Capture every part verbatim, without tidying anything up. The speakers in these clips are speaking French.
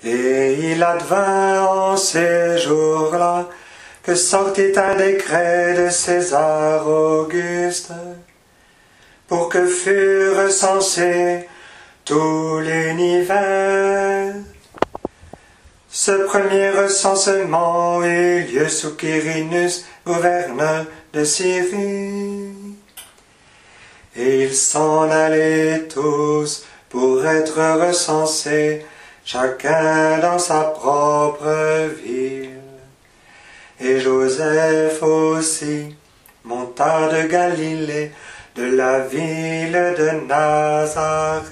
Et il advint en ces jours-là que sortit un décret de César Auguste pour que fût recensé tout l'univers. Ce premier recensement eut lieu sous Quirinus, gouverneur de Syrie. Et ils s'en allaient tous pour être recensés, chacun dans sa propre ville. Et Joseph aussi monta de Galilée, de la ville de Nazareth,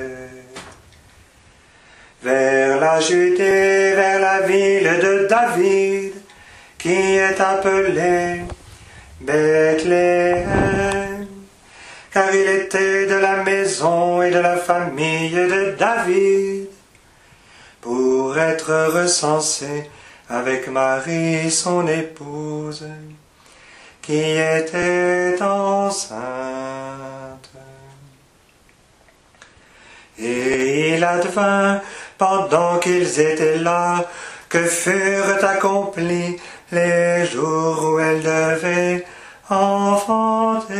vers la Judée, vers la ville de David, qui est appelée Bethléem, car il était de la maison et de la famille de David, pour être recensé avec Marie, son épouse, qui était enceinte. Et il advint, pendant qu'ils étaient là, que furent accomplis les jours où elle devait enfanter.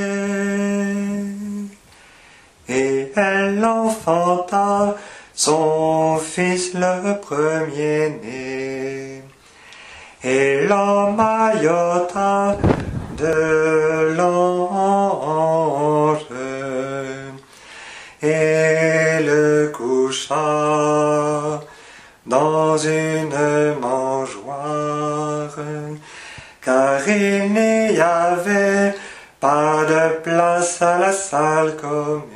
Et elle enfanta son fils le premier-né, et l'emmaillota de l'ange, et le coucha dans une mangeoire, car il n'y avait pas de place à la salle commune.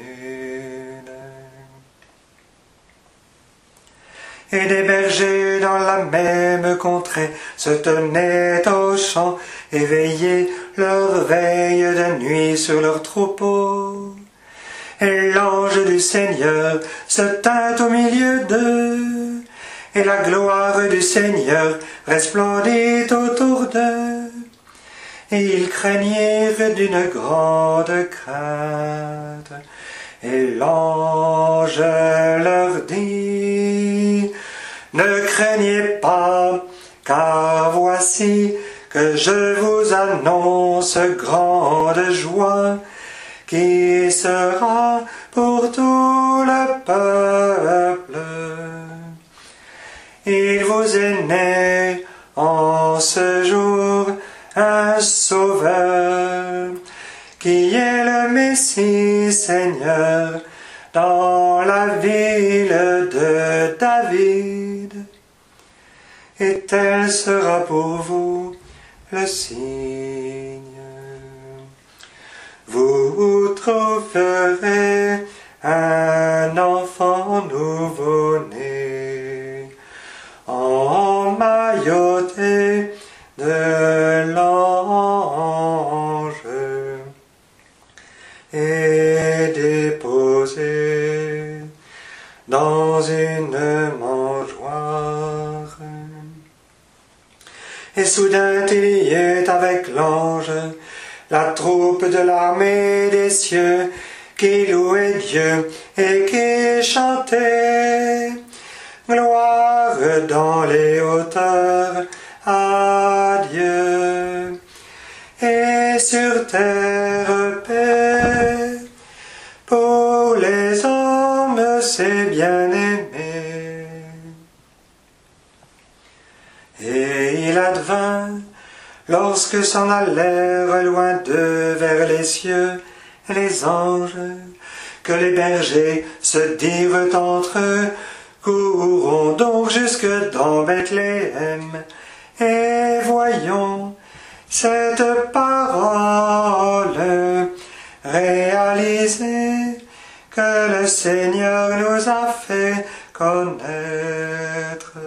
Et des bergers dans la même contrée se tenaient aux champs, éveillés leur veille de nuit sur leurs troupeaux. Et l'ange du Seigneur se tint au milieu d'eux, et la gloire du Seigneur resplendit autour d'eux. Et ils craignirent d'une grande crainte. Et l'ange leur dit: ne craignez pas, car voici que je vous annonce grande joie, qui sera pour tout le peuple. Il vous est né en ce jour un sauveur, qui est le Messie Seigneur, dans la ville de David. Et tel sera pour vous le signe. Vous trouverez un enfant nouveau-né, emmailloté de l'ange, et déposé dans une mangeoire. Et soudain il y eut avec l'ange la troupe de l'armée des cieux, qui louait Dieu et qui chantait gloire dans les hauteurs à Dieu, et sur terre paix pour les hommes ses bien-aimés. Et il advint, lorsque s'en allèrent loin d'eux vers les cieux les anges, que les bergers se dirent entre eux: courons donc jusque dans Bethléem, et voyons cette parole réalisée que le Seigneur nous a fait connaître.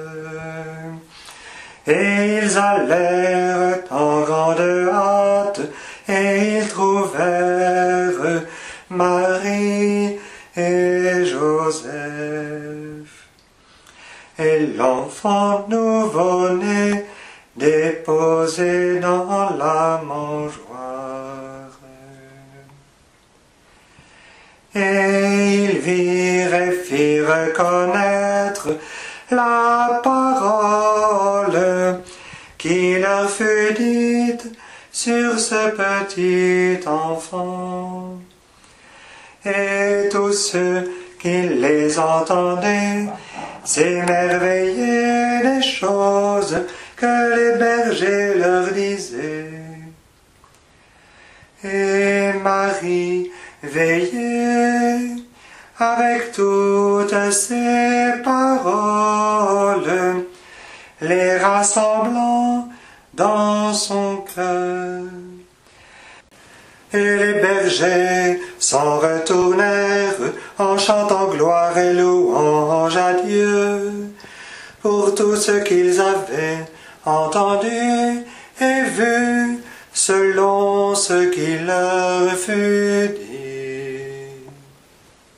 Et ils allèrent en grande hâte, et ils trouvèrent Marie et Joseph, et l'enfant nouveau-né déposé dans la mangeoire. Et ils virent et firent connaître la parole qui leur fut dite sur ce petit enfant. Et tous ceux qui les entendaient s'émerveillaient des choses que les bergers leur disaient. Et Marie veillait avec toutes ces paroles, les rassemblant dans son cœur. Et les bergers s'en retournèrent en chantant gloire et louange à Dieu pour tout ce qu'ils avaient entendu et vu selon ce qui leur fut dit.